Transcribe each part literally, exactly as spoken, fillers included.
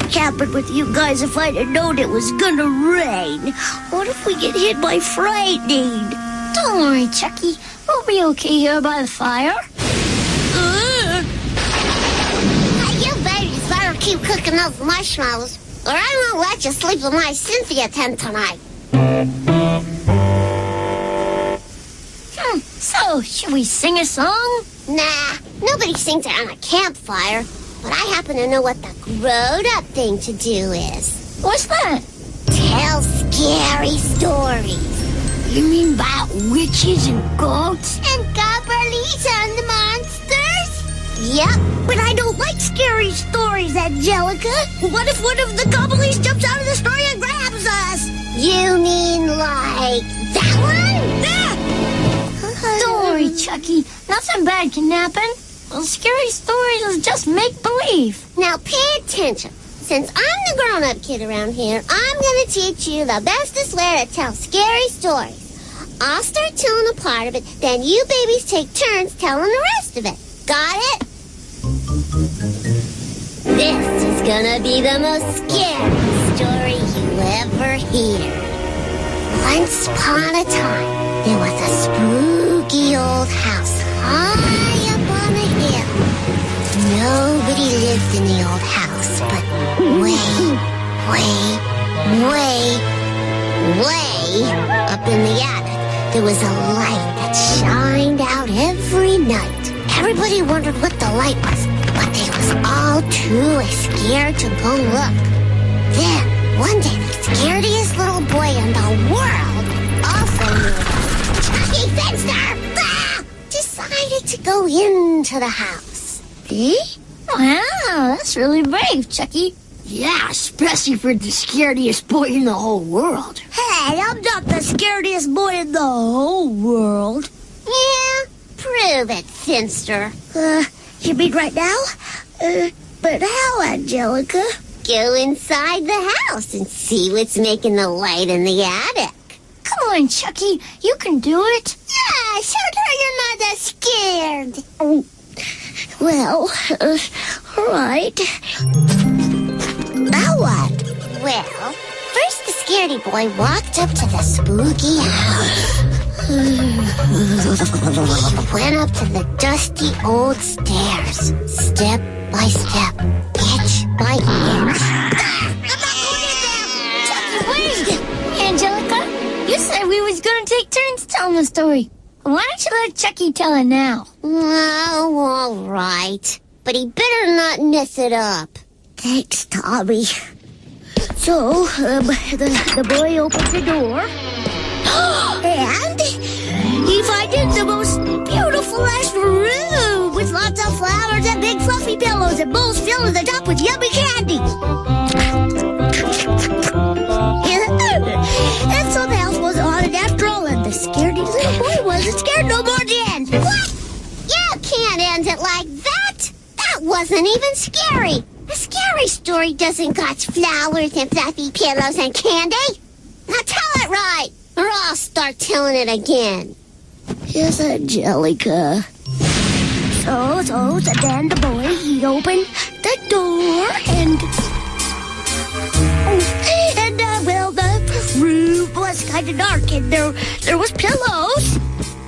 camping with you guys if I'd have known it was gonna rain. What if we get hit by frightening? Don't worry, Chucky. We'll be okay here by the fire. Uh. Hey, you babies better keep cooking those marshmallows, or I won't let you sleep in my Cynthia tent tonight. Hmm, so, should we sing a song? Nah, nobody sings around a campfire, but I happen to know what the grown-up thing to do is. What's that? Tell scary stories. You mean about witches and ghosts? And goblins and the monsters? Yep. But I don't like scary stories, Angelica. What if one of the goblins jumps out of the story and grabs us? You mean like that one? Yeah. Don't worry, Chucky. Nothing bad can happen. Those scary stories is just make-believe. Now pay attention. Since I'm the grown-up kid around here, I'm going to teach you the bestest way to tell scary stories. I'll start telling a part of it, then you babies take turns telling the rest of it. Got it? This is going to be the most scary story you'll ever hear. Once upon a time, there was a spooky old house high up on a hill. Nobody lived in the old house, but way, way, way, way up in the attic, there was a light that shined out every night. Everybody wondered what the light was, but they was all too scared to go look. Then, one day, the scariest little boy in the world, also knew Chucky Finster, ah, decided to go into the house. Eh? Wow, that's really brave, Chucky. Yeah, especially for the scariest boy in the whole world. Hey, I'm not the scariest boy in the whole world. Yeah, prove it, Finster. Uh, you mean right now? Uh, but how, Angelica? Go inside the house and see what's making the light in the attic. Come on, Chucky. You can do it. Yeah, show her you're not that scared. Oh, well, uh, all right. Now what? Well, first the scaredy boy walked up to the spooky house. He went up to the dusty old stairs, step by step, inch by inch. Chucky, wait! Angelica, you said we was going to take turns telling the story. Why don't you let Chucky tell it now? Oh, all right. But he better not mess it up. Thanks, Tommy. So, um, the, the boy opened the door, and he finding the most beautiful last room with lots of flowers and big fluffy pillows and bowls filled to the top with yummy candy. And so the house was haunted after all, and the scaredy little boy wasn't scared no more then. What? You can't end it like that. That wasn't even scary. A scary story doesn't got flowers and fluffy pillows and candy. Now tell it right, or I'll start telling it again. Yes, Angelica. So, so, so then the boy, he opened the door, and... And, uh, well, the room was kind of dark, and there, there was pillows.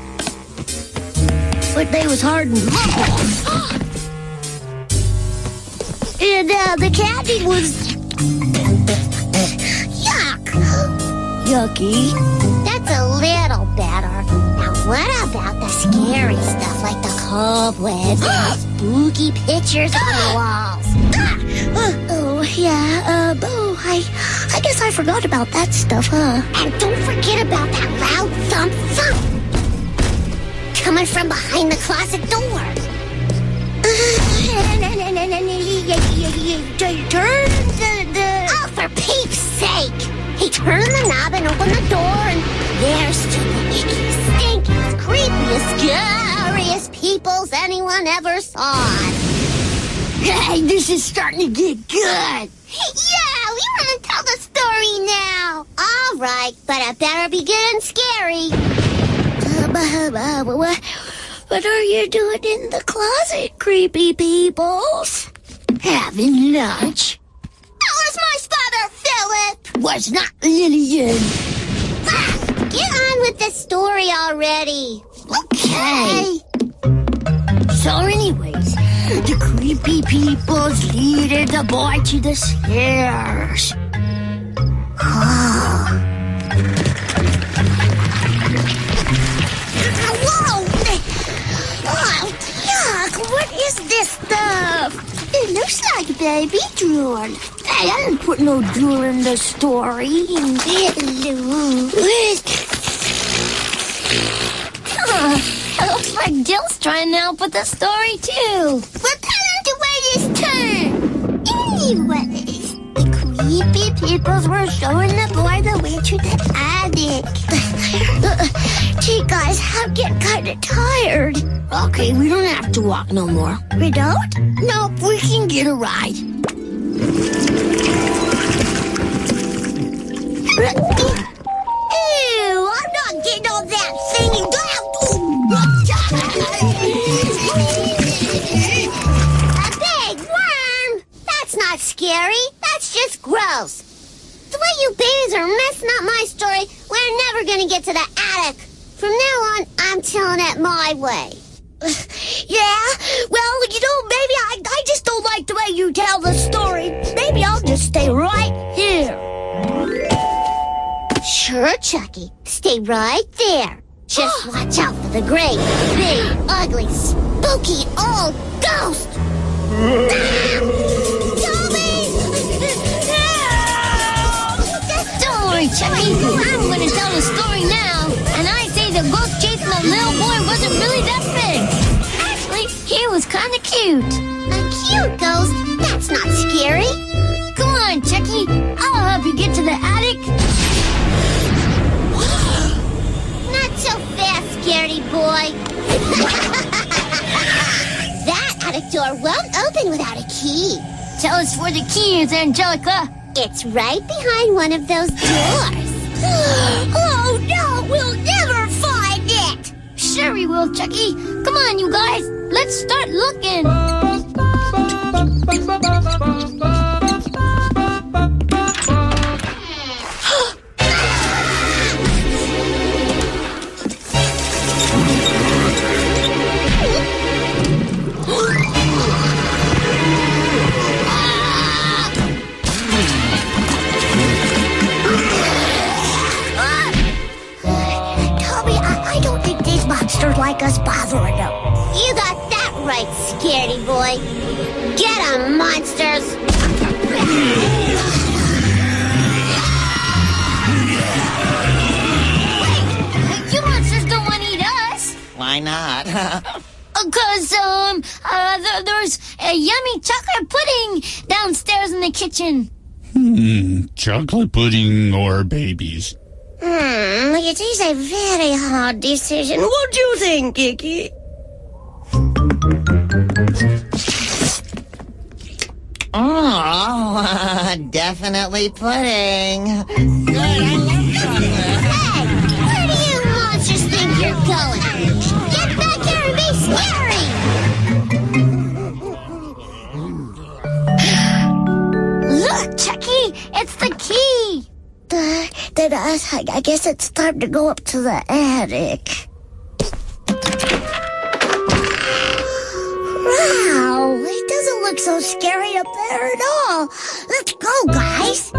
But they was hard and muffled. And uh, the candy was yuck. Yucky. That's a little better. Now what about the scary stuff like the cobwebs and spooky pictures on the walls? Uh, oh, yeah, uh, oh, I, I guess I forgot about that stuff, huh? And don't forget about that loud thump thump coming from behind the closet door. And, and, and, and, and he, he, he, he, he turned the, the... Oh, for peeps' sake! He turned the knob and opened the door, and there stood the ickiest, stinkiest, creepiest, scariest peoples anyone ever saw. Hey, this is starting to get good. Yeah, we want to tell the story now. All right, but it better be good and scary. Uh, uh, uh, what, what are you doing in the closet, creepy peoples? Having lunch. Philip! Was not Lillian. Ah, get on with the story already. Okay. So anyways, the creepy peoples leaded the boy to the stairs. Whoa! Oh, yuck! What is this stuff? It looks like baby drool. Hey, I didn't put no drool in the story. Huh, it looks like Jill's trying to help with the story, too. Well, tell him to wait his turn. Anyways, the creepy peoples were showing the boy the way to the attic. Gee, guys, I'm getting kind of tired. Okay, we don't have to walk no more. We don't? Nope, we can get a ride. Ew, I'm not getting on that thing. A big worm? That's not scary. That's just gross. The way you babies are messing up my story, we're never going to get to the attic. From now on, I'm telling it my way. Yeah? Well, you know, maybe I, I just don't like the way you tell the story. Maybe I'll just stay right here. Sure, Chucky. Stay right there. Just watch out for the great, big, ugly, spooky old ghost. Toby! Don't worry, Chucky. I'm going to tell the story now. And I say the ghost chasing the little boy wasn't really that big. Actually, he was kind of cute. A cute ghost? That's not scary. Come on, Chucky. I'll help you get to the attic. Not so fast, scaredy boy. That attic door won't open without a key. Tell us where the key is, Angelica. It's right behind one of those doors. Oh, no, we'll never find it. Sure we will, Chucky. Come on, you guys. Let's start looking. Like us bothering them. You got that right, scaredy boy. Get 'em, monsters. Wait, you monsters don't want to eat us. Why not? Because, um, uh, th- there's a yummy chocolate pudding downstairs in the kitchen. Hmm, chocolate pudding or babies? Hmm, it is a very hard decision. What do you think, Kiki? Oh, definitely pudding. Good, I love chocolate. Hey, where do you monsters think you're going? Get back here and be scary! Look, Chucky, it's the key. Uh, then I, I guess it's time to go up to the attic. Wow, it doesn't look so scary up there at all. Let's go, guys.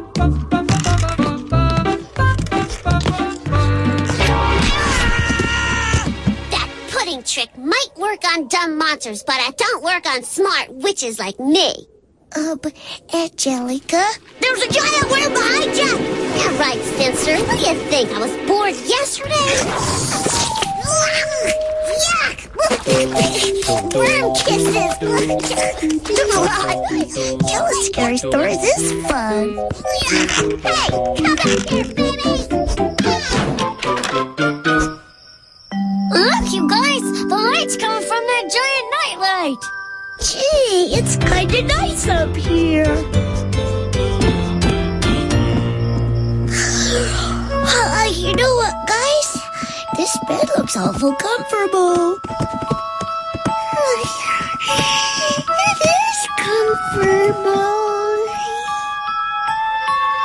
That pudding trick might work on dumb monsters, but it don't work on smart witches like me. Um, Angelica? There's a giant worm behind you! Yeah, right, Spencer. What do you think? I was bored yesterday? Yuck! Worm kisses! Telling scary stories is fun. Hey, come back here, baby! Look, you guys, the light's coming from that giant nightlight. Gee, it's kind of nice up here. Uh, you know what, guys? This bed looks awful comfortable. It is comfortable.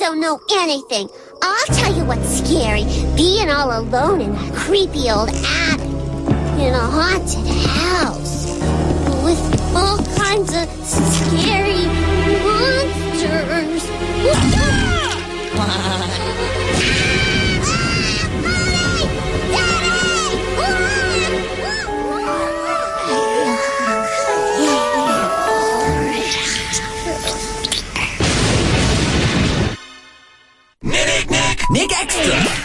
don't know anything. I'll tell you what's scary. Being all alone in a creepy old attic. In a haunted house. With all kinds of scary monsters. Nick, Nick, Nick Extra.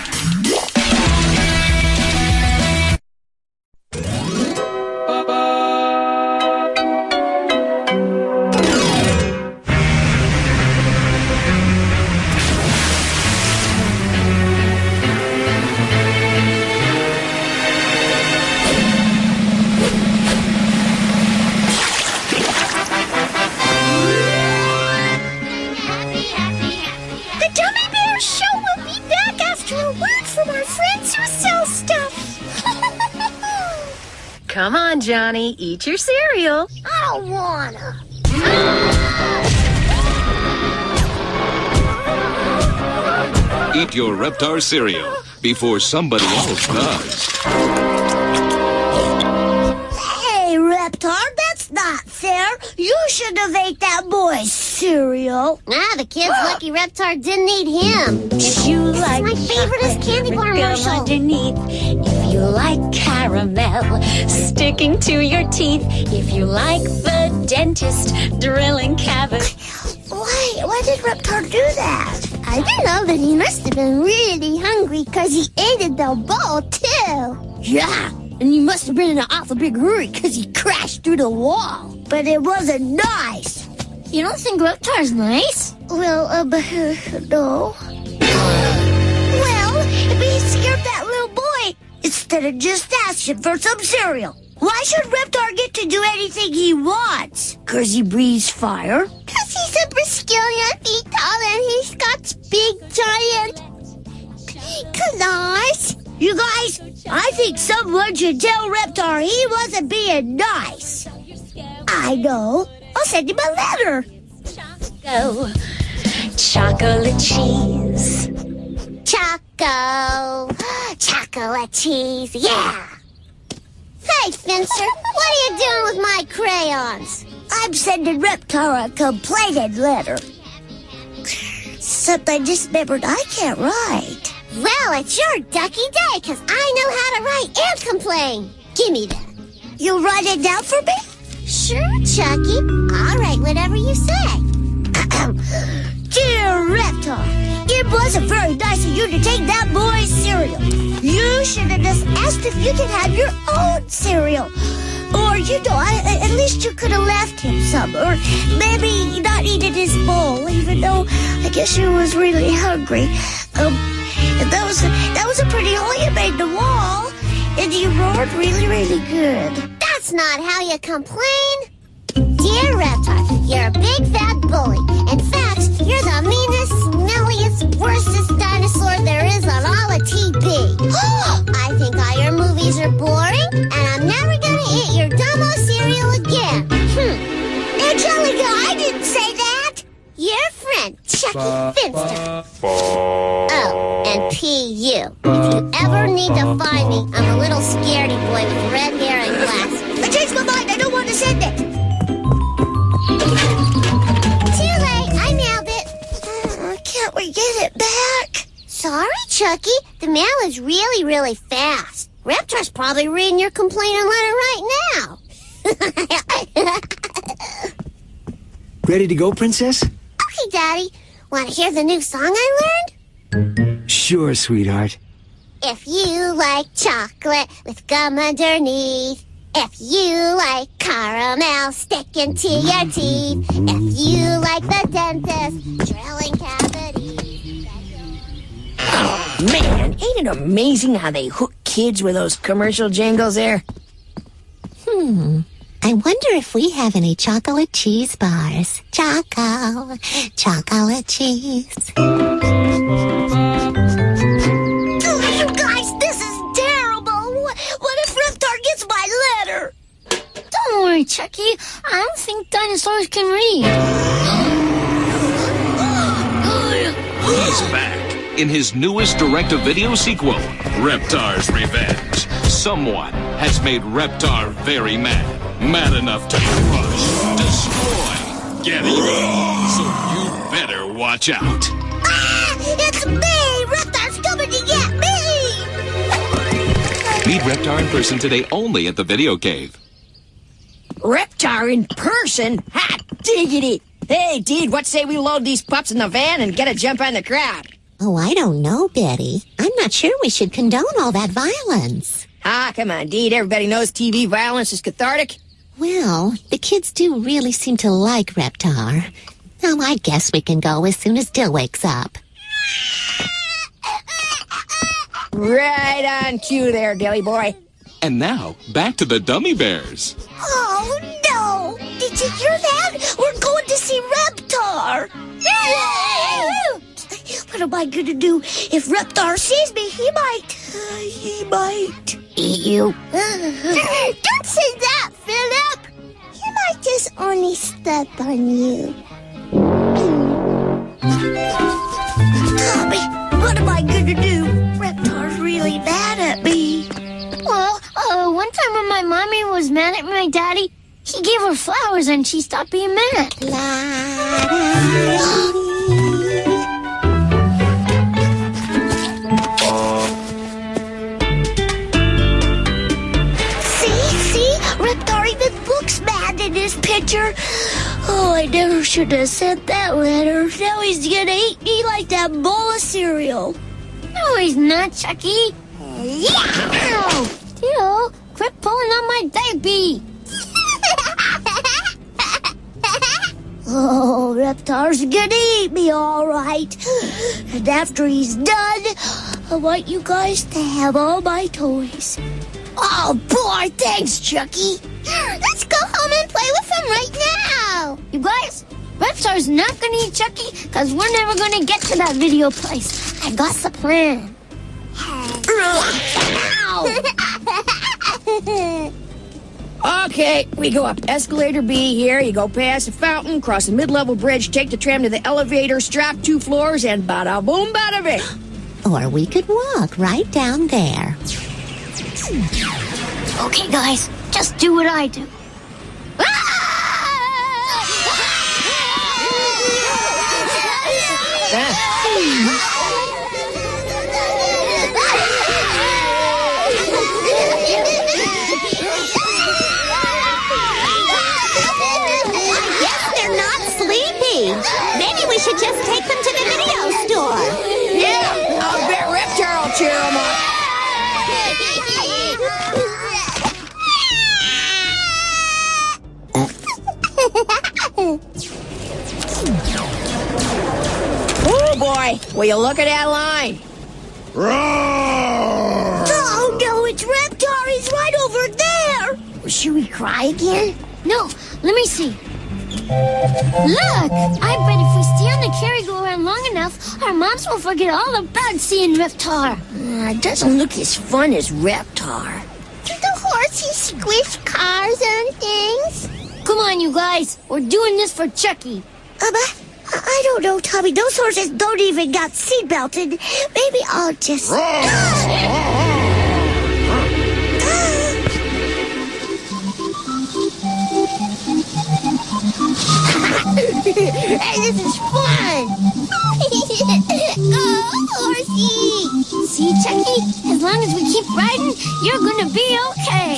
Come on, Johnny, eat your cereal. I don't wanna. Eat your Reptar cereal before somebody else does. Hey, Reptar, that's not fair. You should have ate that boy's cereal. Ah, the kid's lucky Reptar didn't eat him. If you like my favorite candy bar commercial. Underneath. If you like caramel sticking to your teeth. If you like the dentist drilling cavities. Why? Why did Reptar do that? I don't know, but he must have been really hungry because he ate the bowl, too. Yeah, and he must have been in an awful big hurry because he crashed through the wall. But it wasn't nice. You don't think Reptar's nice? Well, uh, no. Well, if he scared that little boy instead of just asking for some cereal. Why should Reptar get to do anything he wants? Because he breathes fire? Because he's a brilliant feet tall and he's got big giant claws. You guys, I think someone should tell Reptar he wasn't being nice. I know. I'll send him a letter. Choco. Chocolate cheese. Choco. Chocolate cheese, yeah. Hey, Finster, what are you doing with my crayons? I'm sending Reptar a complaining letter. Except I just remembered I can't write. Well, it's your ducky day, because I know how to write and complain. Give me that. You'll write it down for me? Sure, Chucky. I'll write whatever you say. Dear Reptar, it wasn't very nice of you to take that boy's cereal. You should have just asked if you could have your own cereal. Or, you know, I, at least you could have left him some. Or maybe not eaten his bowl, even though I guess you was really hungry. Um, and that was, that was a pretty hole you made in the wall. And you roared really, really good. That's not how you complain. Dear Reptar, you're a big fat bully. In fact, you're the meanest, smelliest, worstest dinosaur there is on all of T V. I think all your movies are boring, and I'm never gonna eat your Dumbo cereal again. Hmm. Angelica, I didn't say that. Your friend, Chucky Finster. Oh, and P U. If you ever need to find me, I'm a little scaredy boy with red hair and glasses. I changed my mind. I don't want to send it. Too late. I mailed it. Uh, can't we get it back? Sorry, Chucky. The mail is really, really fast. Reptar's probably reading your complaining letter right now. Ready to go, Princess? Okay, Daddy. Want to hear the new song I learned? Sure, sweetheart. If you like chocolate with gum underneath, if you like caramel sticking to your teeth, if you like the dentist drilling cavities. Oh, man, ain't it amazing how they hook kids with those commercial jingles there? Hmm. I wonder if we have any chocolate cheese bars. Choco, chocolate cheese. Oh, you guys, this is terrible. What, what if Reptar gets my letter? Don't worry, Chucky. I don't think dinosaurs can read. is back in his newest direct-to-video sequel, Reptar's Revenge. Someone has made Reptar very mad. Mad enough to crush, destroy, get even. So you better watch out. Ah! It's me! Reptar's coming to get me! Meet Reptar in person today only at the Video Cave. Reptar in person? Hot diggity! Hey, dude, what say we load these pups in the van and get a jump on the crowd? Oh, I don't know, Betty. I'm not sure we should condone all that violence. Ah, come on, Deed. Everybody knows T V violence is cathartic. Well, the kids do really seem to like Reptar. Now, I guess we can go as soon as Dill wakes up. Right on cue there, Dilly boy. And now, back to the Dummy Bears. Oh, no! Did you hear that? We're going to see Reptar! Yay! What am I going to do? If Reptar sees me, he might... Uh, he might... Eat you. Don't say that, Philip! He might just only step on you. Tommy, what am I going to do? Reptar's really mad at me. Well, uh, one time when my mommy was mad at my daddy, he gave her flowers and she stopped being mad. See, see? Reptar even looks mad in his picture. Oh, I never should have sent that letter. Now he's gonna eat me like that bowl of cereal. No, he's not, Chucky. Yeah! Dill, quit pulling on my baby. Oh, Reptar's gonna eat me, all right. And after he's done, I want you guys to have all my toys. Oh, boy, thanks, Chucky. Let's go home and play with him right now. You guys, Reptar's not gonna eat Chucky because we're never gonna get to that video place. I got the plan. Okay, we go up escalator B here. You go past the fountain, cross the mid-level bridge, take the tram to the elevator, strap two floors, and bada boom, bada bing. Or we could walk right down there. Okay, guys, just do what I do. Maybe we should just take them to the video store. Yeah, I'll bet Reptar will cheer them up. Oh, boy. Will you look at that line? Oh, no, it's Reptar. He's right over there. Should we cry again? No, let me see. Look! I bet if we stay on the merry-go-round long enough, our moms will forget all about seeing Reptar. Uh, it doesn't look as fun as Reptar. Do the horses squish cars and things? Come on, you guys. We're doing this for Chucky. Uh, but I don't know, Tommy. Those horses don't even got seatbelts, and maybe I'll just... Hey, this is fun! Oh, horsey! See, Chucky? As long as we keep riding, you're gonna be okay.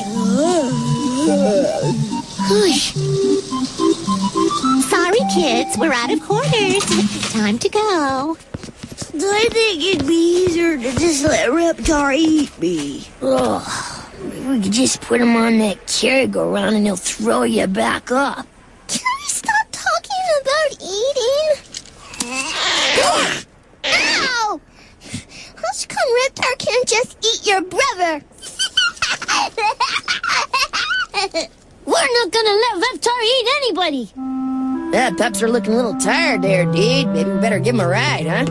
Sorry, kids. We're out of quarters. Time to go. I think it'd be easier to just let Reptar eat me. Ugh. We could just put him on that merry-go-round and he'll throw you back up. Can we stop talking about eating? Ow! How's come Reptar can't just eat your brother? We're not gonna let Reptar eat anybody. That pups are looking a little tired there, Deed. Maybe we better give him a ride, huh?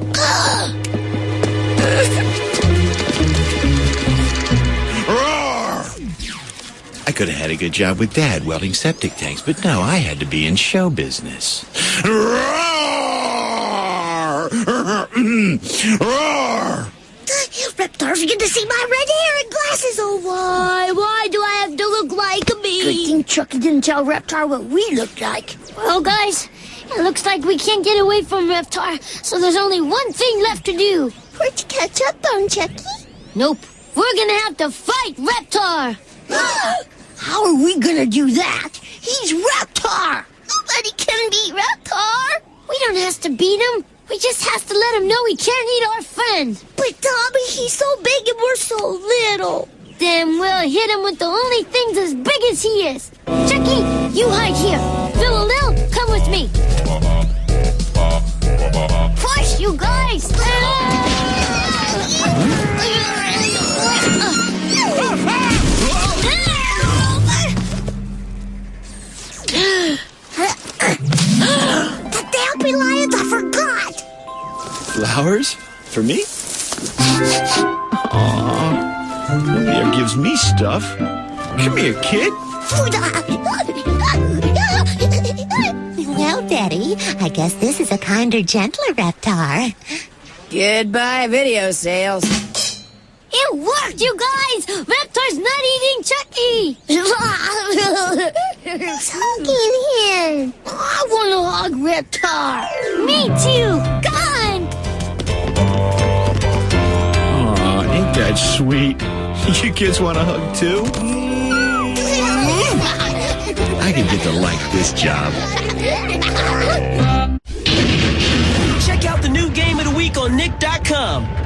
I could have had a good job with Dad welding septic tanks, but no, I had to be in show business. Roar! Reptar's gonna see my red hair and glasses. Oh, why? Why do I have to look like me? Good thing Chucky didn't tell Reptar what we looked like. Well, guys, it looks like we can't get away from Reptar, so there's only one thing left to do. Where'd you catch up on, Chucky? Nope. We're gonna have to fight Reptar. How are we gonna do that? He's Reptar. Nobody can beat Reptar. We don't have to beat him. We just have to let him know he can't eat our friend. But, Tommy, he's so big and we're so little. Then we'll hit him with the only things as big as he is. Chucky, you hide here. Phil and Lil, come with me. Push, you guys! The Dampy Lions, I forgot! Flowers? For me? Aww. Nobody ever gives me stuff. Come here, kid. Well, Daddy, I guess this is a kinder, gentler Reptar. Goodbye, video sales. It worked, you guys! Reptar's not eating Chucky! Hugging him. I want to hug Reptar. Me too. Come on. Aw, ain't that sweet? You kids want a hug too? I can get to like this job. Check out the new game of the week on Nick dot com.